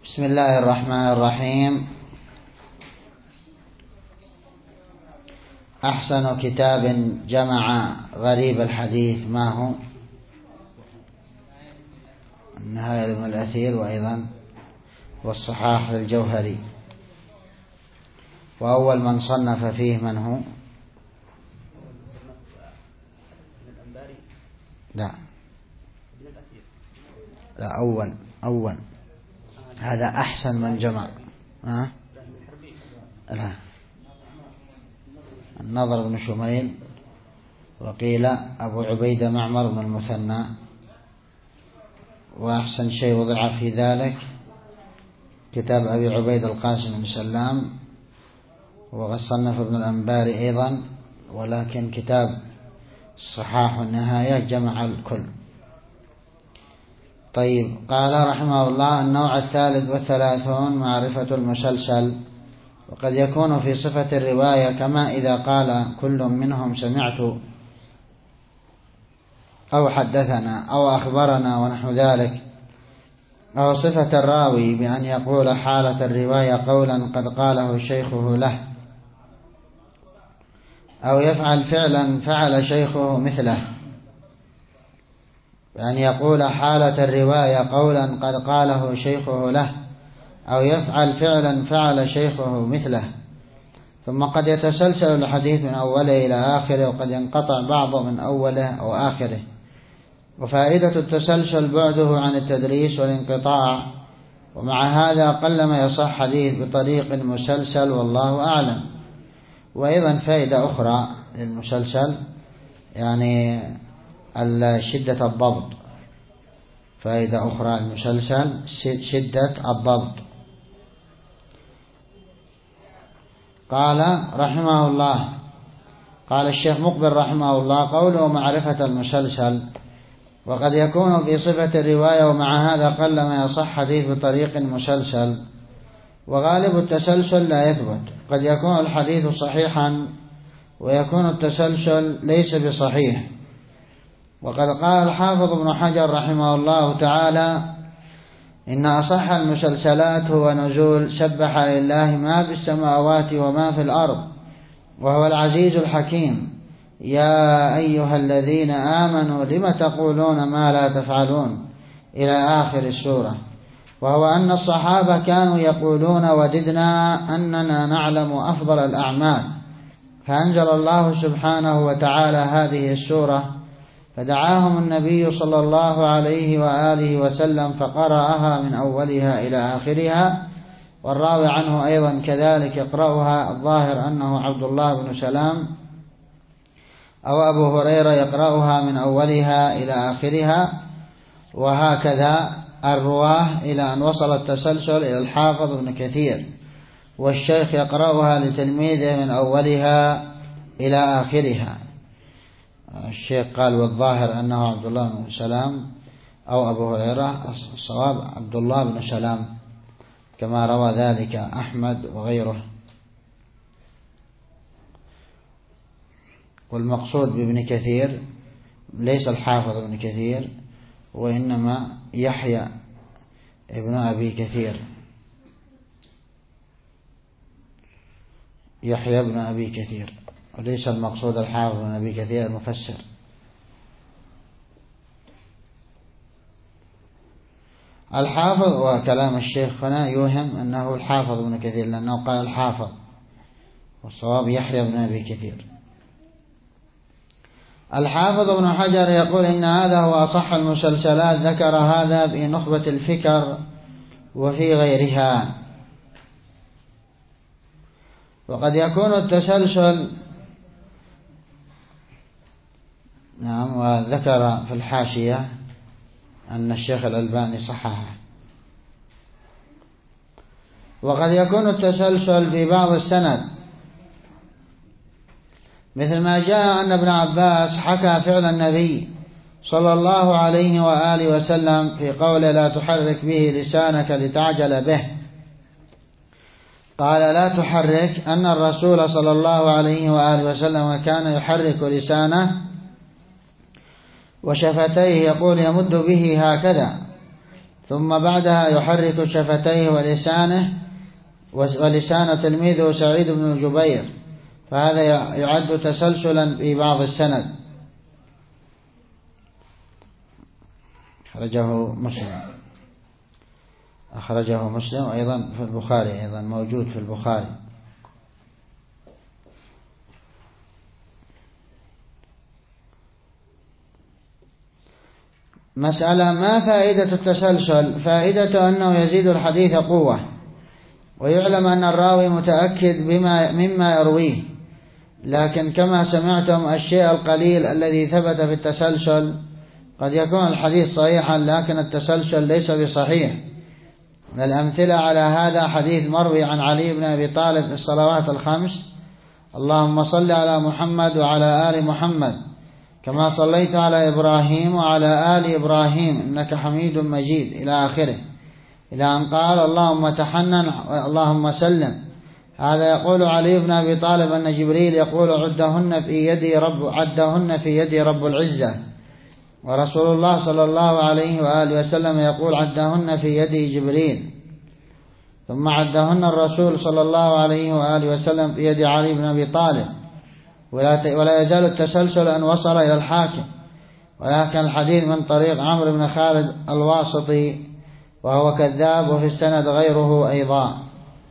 بسم الله الرحمن الرحيم. أحسن كتاب جمع غريب الحديث ما هو؟ النهاية لابن الأثير، وأيضا والصحاح للجوهري. وأول من صنف فيه من هو؟ لا أول هذا أحسن من جمع. لا، النضر بن شميل، وقيل أبو عبيدة معمر بن المثنى. وأحسن شيء وضع في ذلك كتاب أبي عبيد القاسم بن سلام، وقد صنف ابن الأنباري أيضا، ولكن كتاب الصحاح والنهاية جمع الكل. طيب، قال رحمه الله: النوع 33 معرفة المسلسل. وقد يكون في صفة الرواية كما إذا قال كل منهم سمعت أو حدثنا أو أخبرنا ونحو ذلك، أو صفة الراوي بأن يقول حالة الرواية قولا قد قاله شيخه له، أو يفعل فعلا فعل شيخه مثله، بأن يقول حالة الرواية قولا قد قاله شيخه له، أو يفعل فعلا فعل شيخه مثله. ثم قد يتسلسل الحديث من أوله إلى آخره، وقد ينقطع بعضه من أوله أو آخره. وفائدة التسلسل بعده عن التدريس والانقطاع، ومع هذا قلما يصح حديث بطريق مسلسل، والله أعلم. وأيضا فائدة أخرى للمسلسل، يعني شدة الضبط. فائدة أخرى المسلسل شدة الضبط. قال رحمه الله، قال الشيخ مقبل رحمه الله: قوله معرفة المسلسل. وقد يكون في صفة الرواية، ومع هذا قل ما يصح حديث بطريق مسلسل. وغالب التسلسل لا يثبت، قد يكون الحديث صحيحا ويكون التسلسل ليس بصحيح. وقد قال الحافظ ابن حجر رحمه الله تعالى: إن أصح المسلسلات هو نزول سبح لله ما في السماوات وما في الأرض وهو العزيز الحكيم، يا أيها الذين آمنوا لم تقولون ما لا تفعلون، إلى آخر السورة. وهو أن الصحابة كانوا يقولون: وددنا أننا نعلم أفضل الأعمال، فأنزل الله سبحانه وتعالى هذه السورة، فدعاهم النبي صلى الله عليه وآله وسلم فقرأها من أولها إلى آخرها. والراوي عنه أيضا كذلك يقرأها، الظاهر أنه عبد الله بن سلام أو أبو هريرة يقرأها من أولها إلى آخرها، وهكذا الرواه، إلى أن وصل التسلسل إلى الحافظ ابن كثير، والشيخ يقرأها لتلميذه من أولها إلى آخرها. الشيخ قال: والظاهر أنه عبد الله بن سلام أو أبو هريرة، الصواب عبد الله بن سلام كما روى ذلك أحمد وغيره. والمقصود بابن كثير ليس الحافظ ابن كثير، وإنما يحيى ابن أبي كثير، يحيى ابن أبي كثير، وليس المقصود الحافظ ابن أبي كثير المفسر. الحافظ، وكلام الشيخ هنا يوهم أنه الحافظ ابن كثير، لأنه قال الحافظ، والصواب يحيى ابن أبي كثير. الحافظ ابن حجر يقول: إن هذا هو أصح المسلسلات. ذكر هذا في نخبة الفكر وفي غيرها. وقد يكون التسلسل، نعم، وذكر في الحاشية أن الشيخ الألباني صححه. وقد يكون التسلسل في بعض السند، مثل ما جاء أن ابن عباس حكى فعل النبي صلى الله عليه وآله وسلم في قوله: لا تحرك به لسانك لتعجل به. قال: لا تحرك، أن الرسول صلى الله عليه وآله وسلم كان يحرك لسانه وشفتيه، يقول يمد به هكذا، ثم بعدها يحرك شفتيه ولسان تلميذه سعيد بن جبير، فهذا يعد تسلسلا في بعض السند. أخرجه مسلم أيضا في البخاري، أيضا موجود في البخاري. مسألة: ما فائدة التسلسل؟ فائدة أنه يزيد الحديث قوة، ويعلم أن الراوي متأكد مما يرويه، لكن كما سمعتم الشيء القليل الذي ثبت في التسلسل قد يكون الحديث صحيحا لكن التسلسل ليس بصحيح. من الأمثلة على هذا حديث مروي عن علي بن أبي طالب في الصلوات الخمس: اللهم صل على محمد وعلى آل محمد كما صليت على إبراهيم وعلى آل إبراهيم إنك حميد مجيد، إلى آخره، إلى أن قال اللهم تحنن اللهم سلم. هذا يقول علي بن أبي طالب أن جبريل يقول عدهن في يدي رب العزة، ورسول الله صلى الله عليه وآله وسلم يقول عدهن في يدي جبريل، ثم عدهن الرسول صلى الله عليه وآله وسلم في يد علي بن أبي طالب. ولا يزال التسلسل أن وصل إلى الحاكم، ولكن الحديث من طريق عمرو بن خالد الواسطي وهو كذاب، وفي السند غيره أيضا.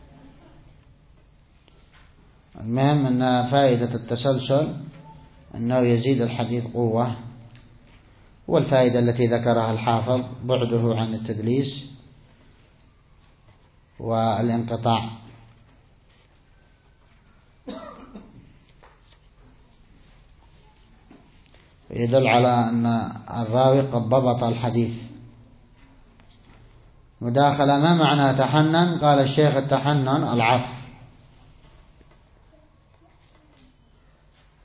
المهم أن فائدة التسلسل أنه يزيد الحديث قوة، والفائدة التي ذكرها الحافظ بعده عن التدليس والانقطاع. يدل على أن الراوي قد ضبط الحديث. مداخلة: ما معنى تحنن؟ قال الشيخ: التحنن العفو